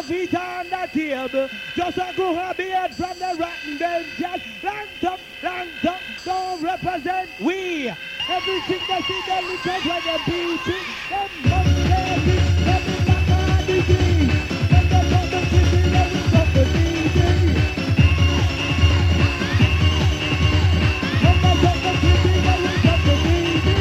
feet on the table. Just a go a beard from the rotten benches. Ranked up, don't represent we. Everything that's in the little when they beat it. Them must it, them in the degree. Them the top of the city, them in top the DJ. Them the top of the city, them in top the DJ.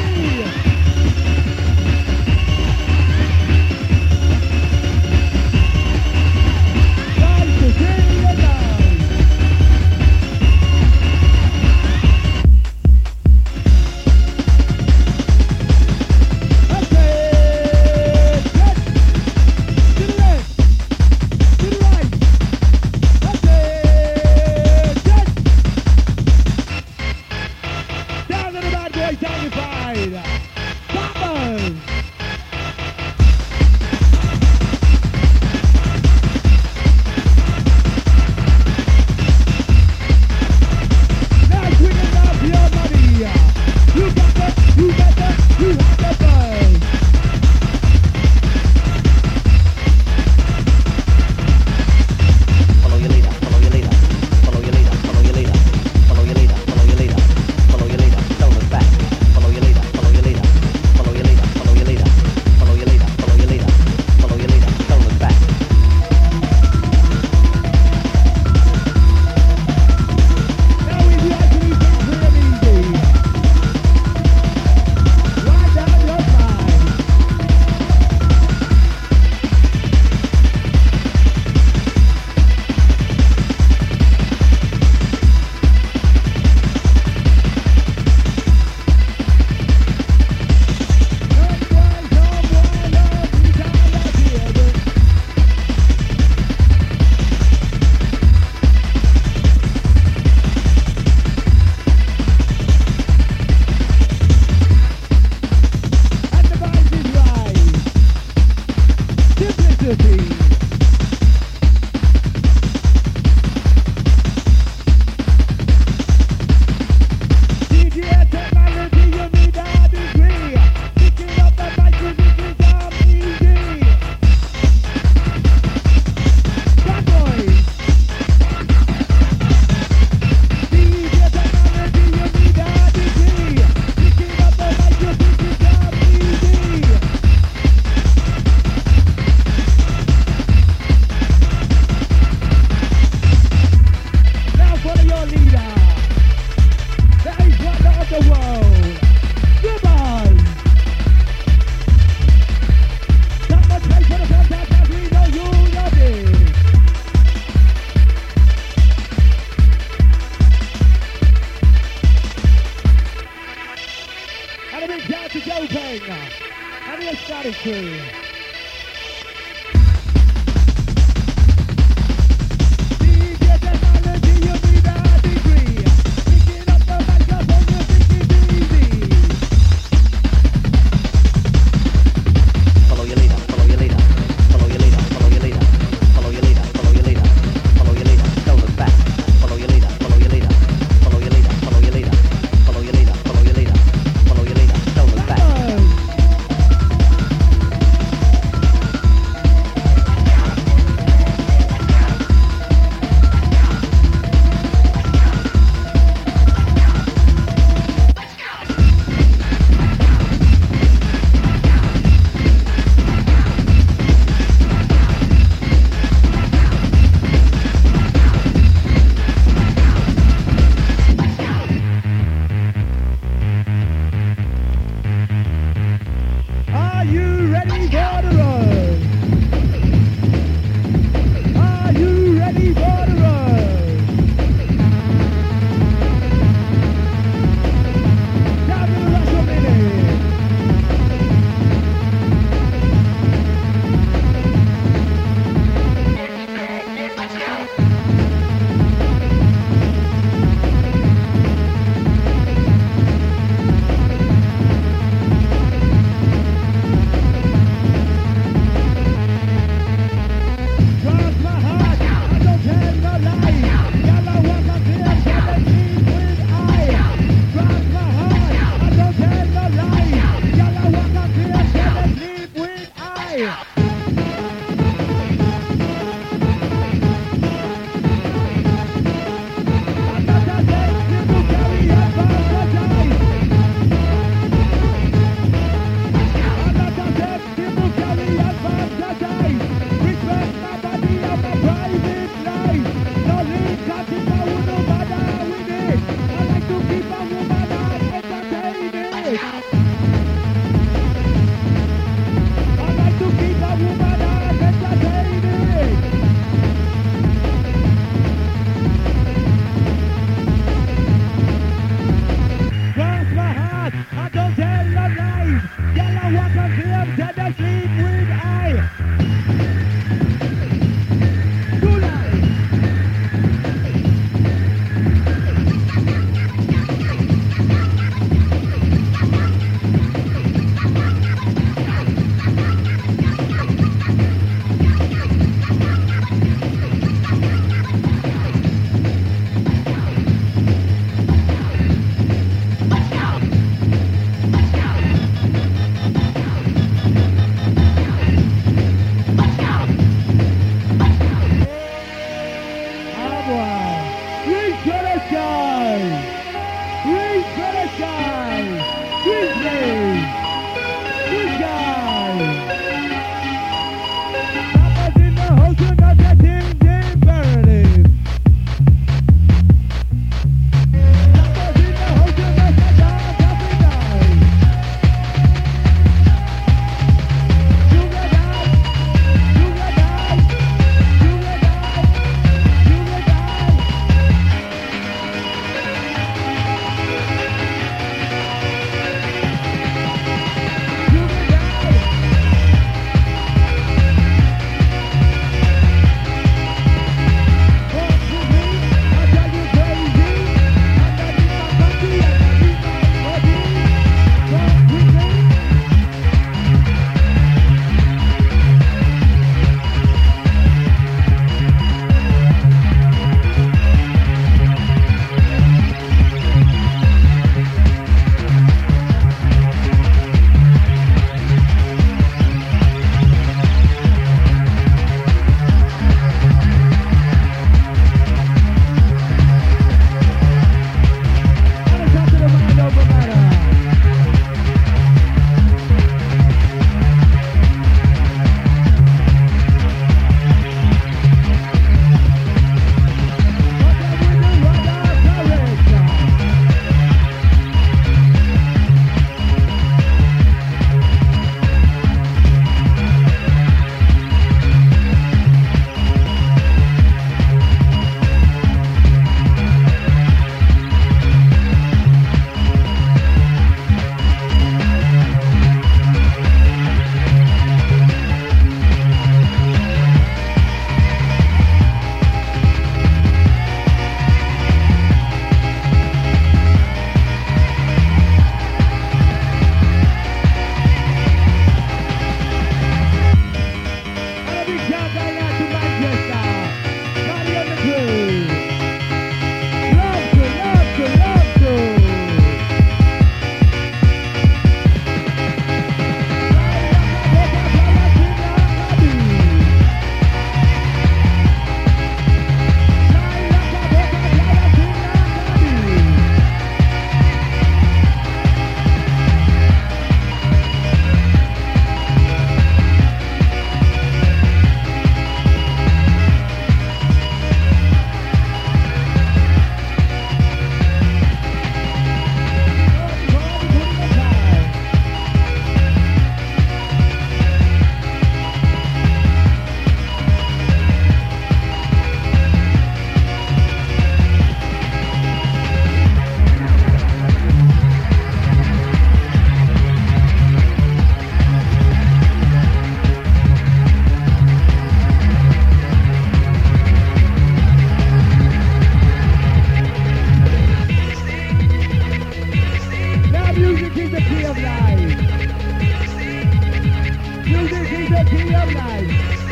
key of life.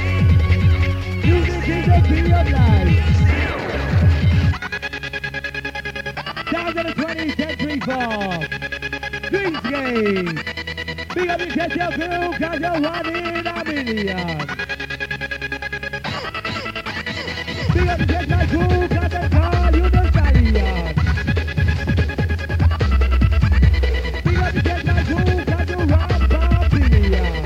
Music is the key of life. Down to the 20th century farm. Dreamscape. Big up your catch your crew, cause you're one in a million. Big up your catch my crew, cause they call you the stallion. Big up your catch my crew, cause you run for billion.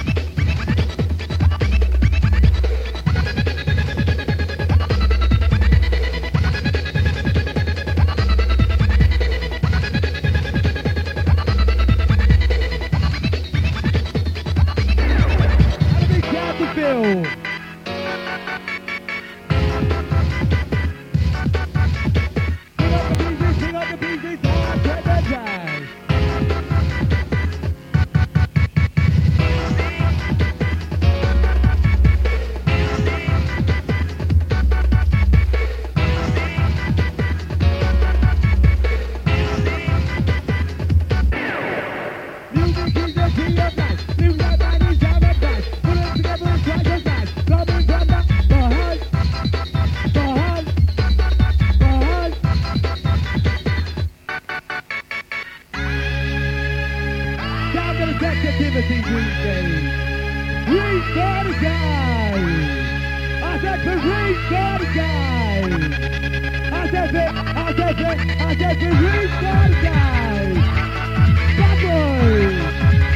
Sensitivity Tuesday. Reach for the sky. I said to reach for the sky. I said to reach for the sky. Backwards.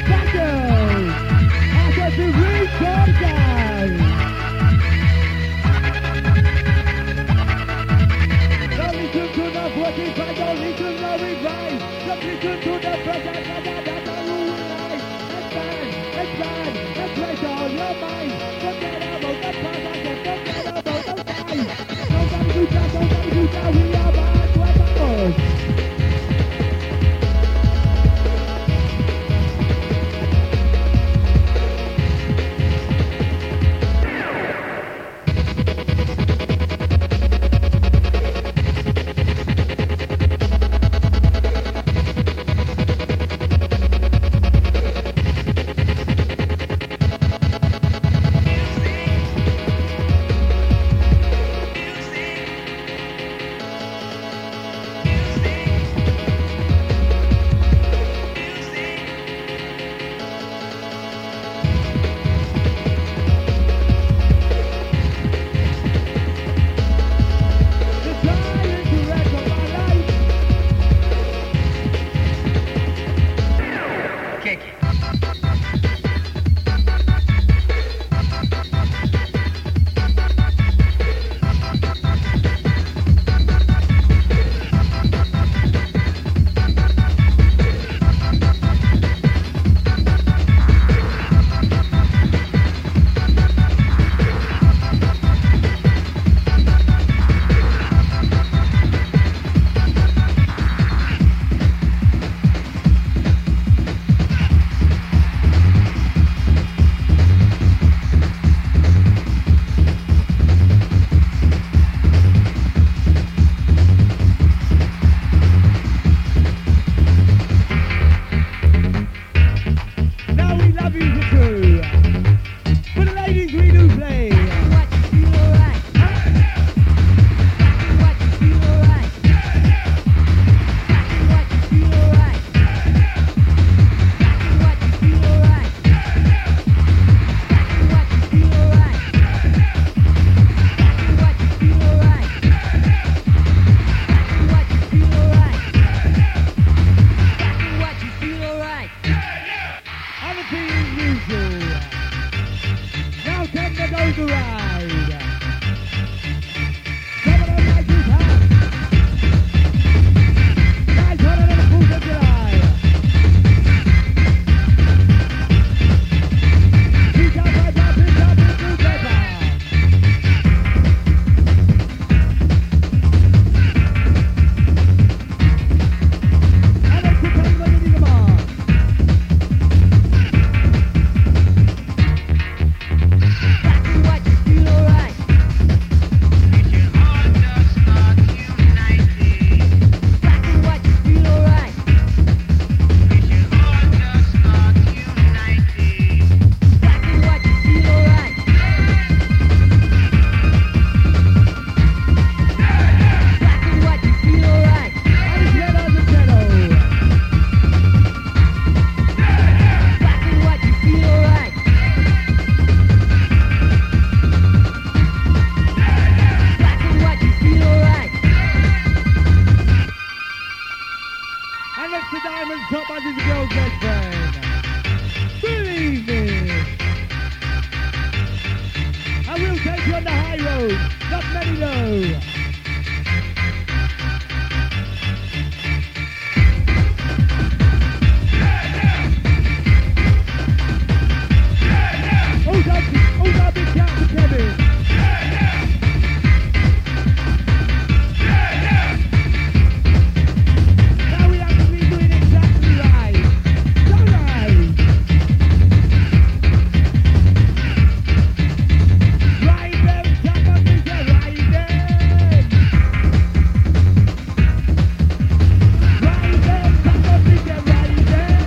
I said to reach for the sky. Don't listen to the 45, don't listen to the right. Don't listen to the present, that's a rule. Let's raise all your mind. Forget about the past, forget about the time. Nobody do that, we are bad weapons. What you feel you on the high road. Not many low. Who's our big captain, Kevin? Now we actually doing exactly right. So right. Ride them, someone is a ride them. Ride them, someone is a ride them.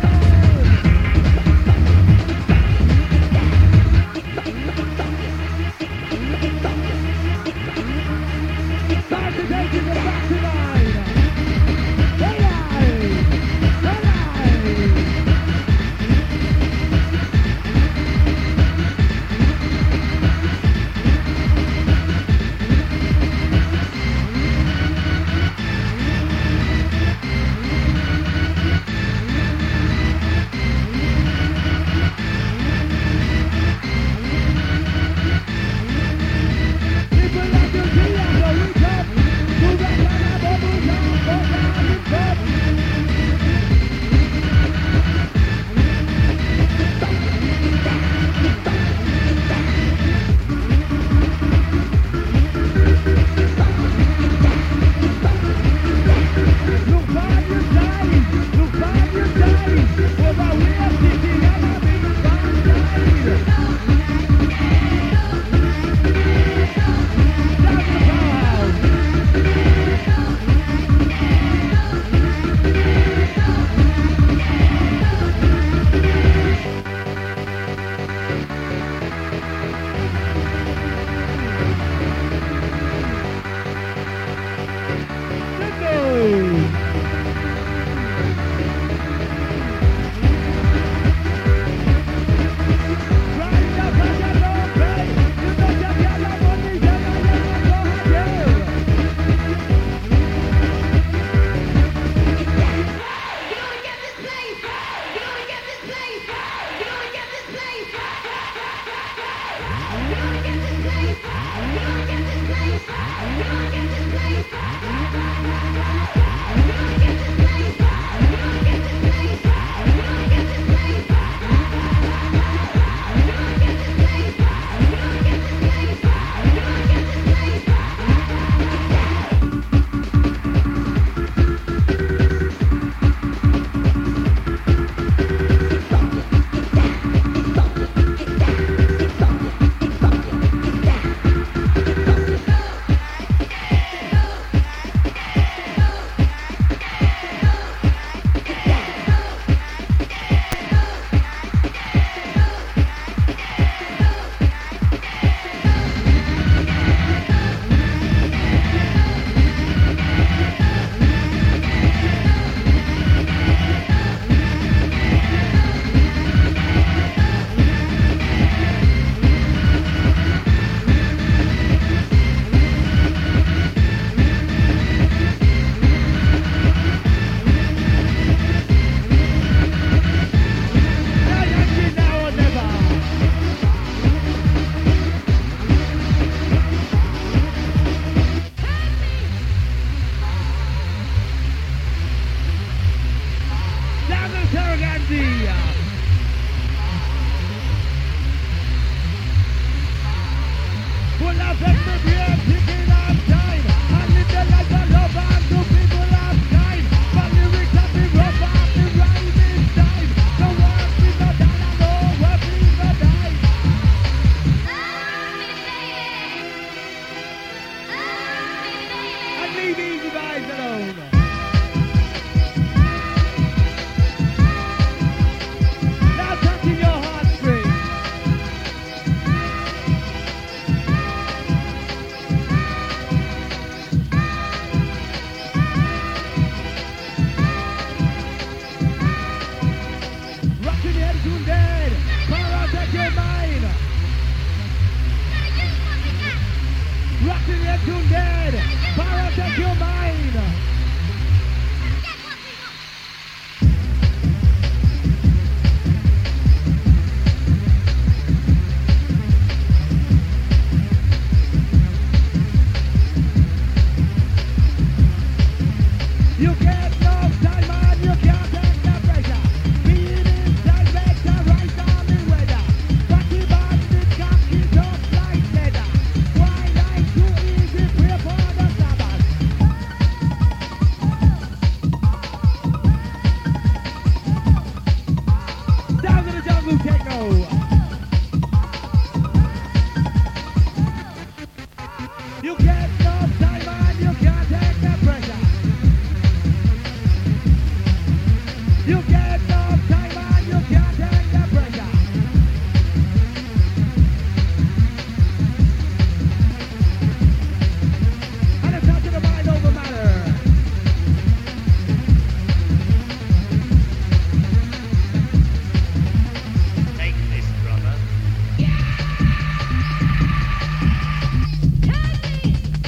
Back to taking the back to line. Alive! Alive! People like to see us, so we come. Move up, move up, go down and come. Look by your side, look by your side. Over we are sitting on a big fine side. Down the powerhouse. Let's go. Right up at the low play. You better get your money, then I never go again. You're gonna get this place. You're gonna get this place. You're gonna get this place. You're gonna get this place. You're gonna get this place. You're gonna get this place. You're gonna get this place. You're gonna get this place. You're gonna get this place. You're gonna get this place. You're gonna get this place. You're gonna get this place. Now or never. Down to Saragandi. Full of experience, picking up time. I live the life of love and do people have time. My lyrics have been rough and the rhyme is time. No work is not done and no work is not done. And leave easy guys alone. Now touching your heartstrings. You get no time and you can't take the pressure. You get no time and you can't take the pressure. And it's not to the mind over matter. Take this, brother.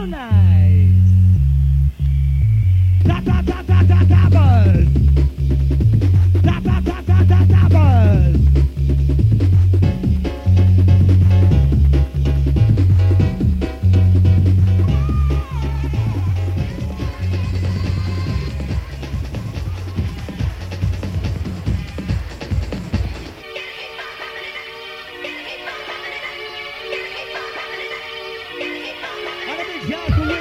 nice. Ta ta ta ta ta ta buzz. Ta ta ta ta ta ta buzz. And a big shout to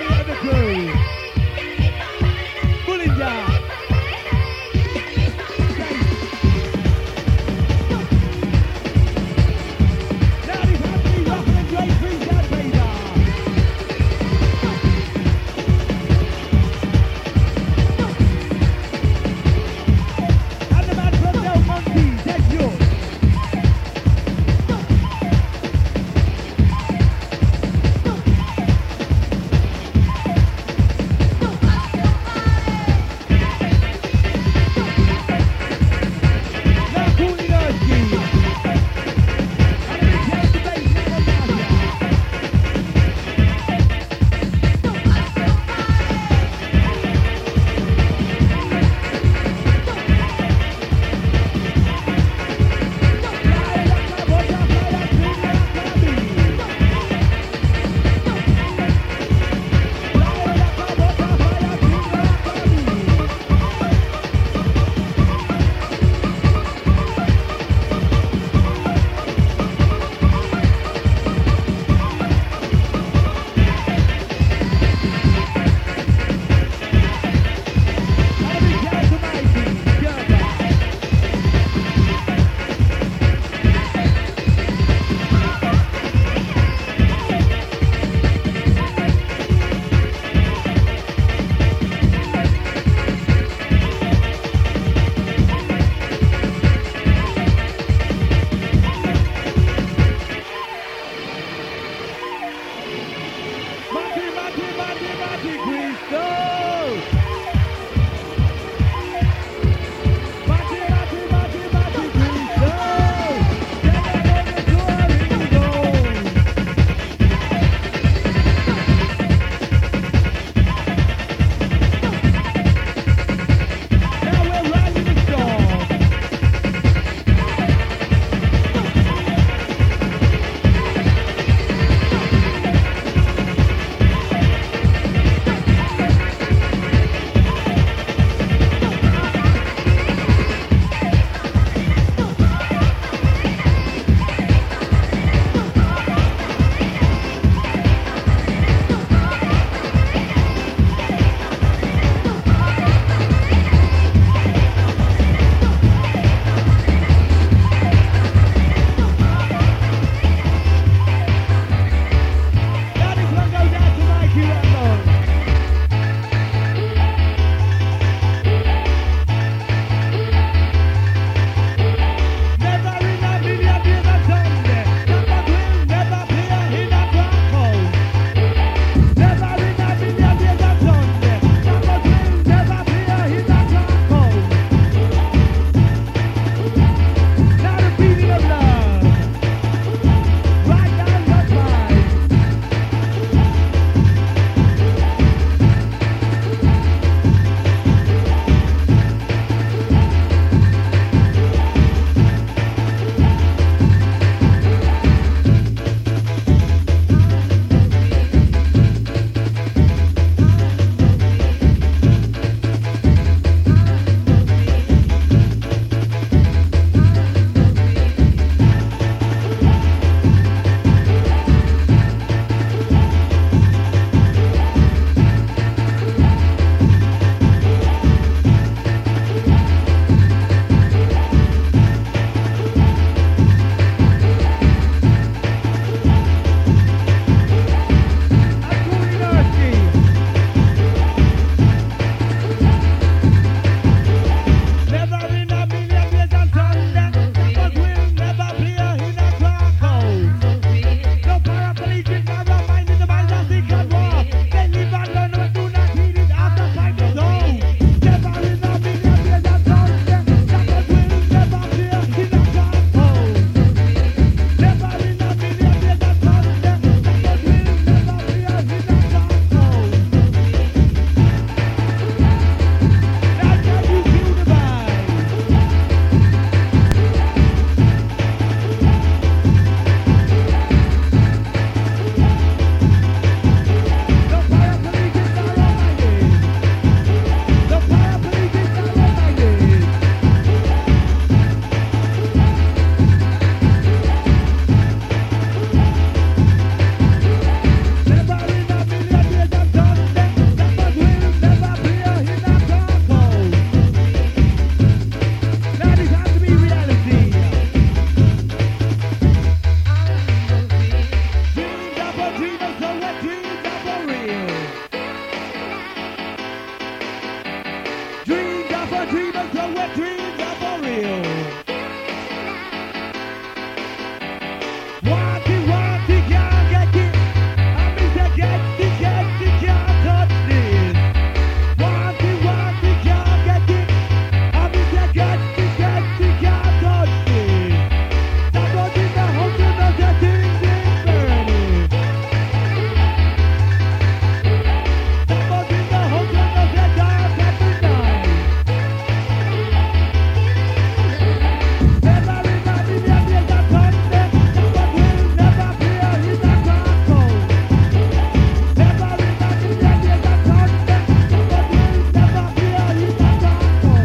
That's what we're dreams are for real. Want it, can't get it. I mean to get it, can't touch this. Want it, can't get it. I mean to get it, can't touch this. That was in the house of the things in burning. That was in the house of the dark at the night. Never in my vida there's a concept that what will never appear in the charcoal. Never in my vida there's a concept that what will never appear in the charcoal.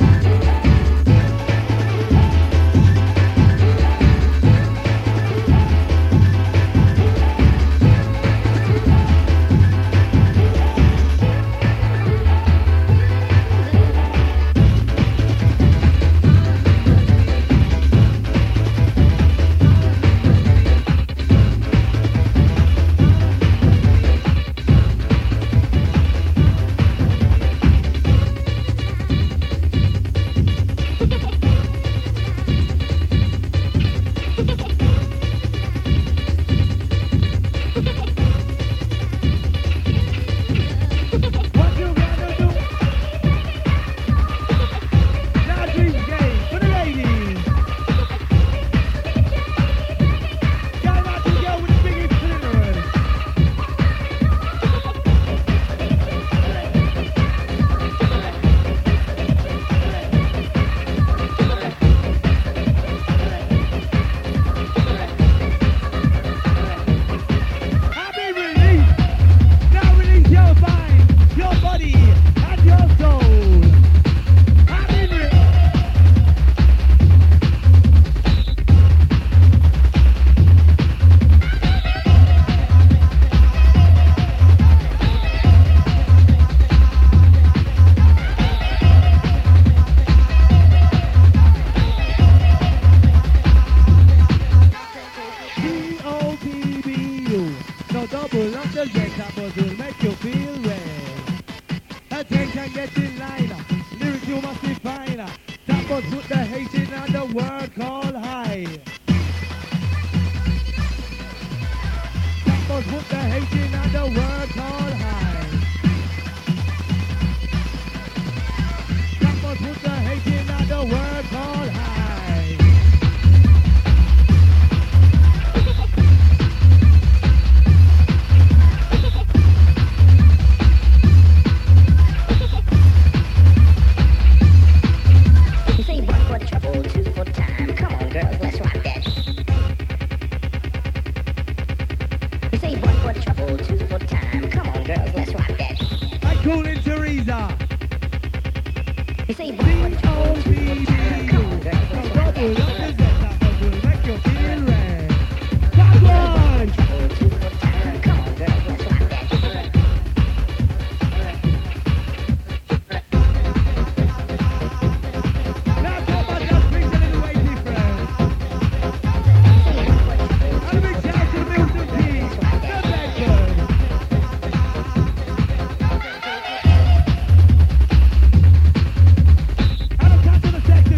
What you gonna do? Now dreams game for the ladies. Y'all about to go with the biggest cigarette. I've been released. Now release your mind, your body, and your soul. I've been G-O-T-B-U. No double up the jet, that will make you feel red. Attention, get in line. Lyrics you must define. That was put the hate in and the word called high. That was put the hate in and the word called high. That was put the hate in and the word called high. You say 1 for trouble, 2 for time. Come on, girls, let's rock that. You say 1 for trouble, 2 for time. Come on, girls, let's rock that. I call in Teresa. You say 1 for trouble, 2 for time. Come on, girls, No let's rock double that. up the jet, that will make you feel red. That one. Trouble, 2 for time. Come on, girls, let's rock that. Now come on, just things a little way different. And a big shout out to Milton Keynes, the Bedford. And a shout to the section.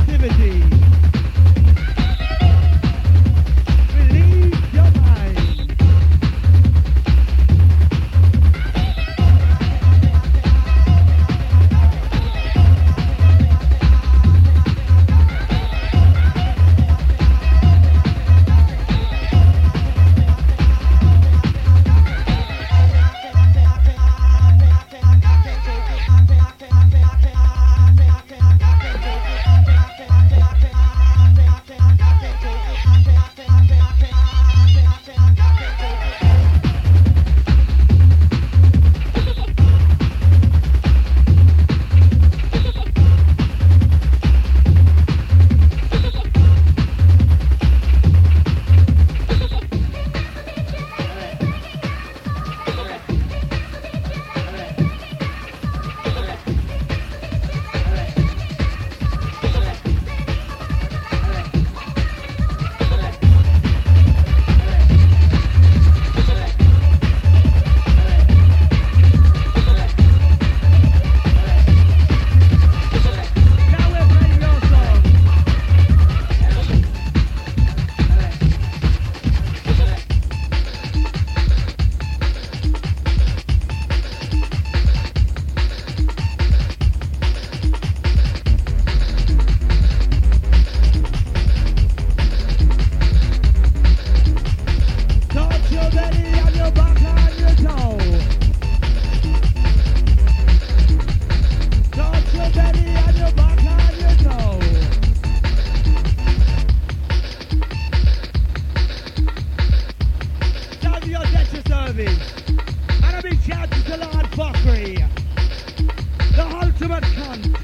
Rotcan.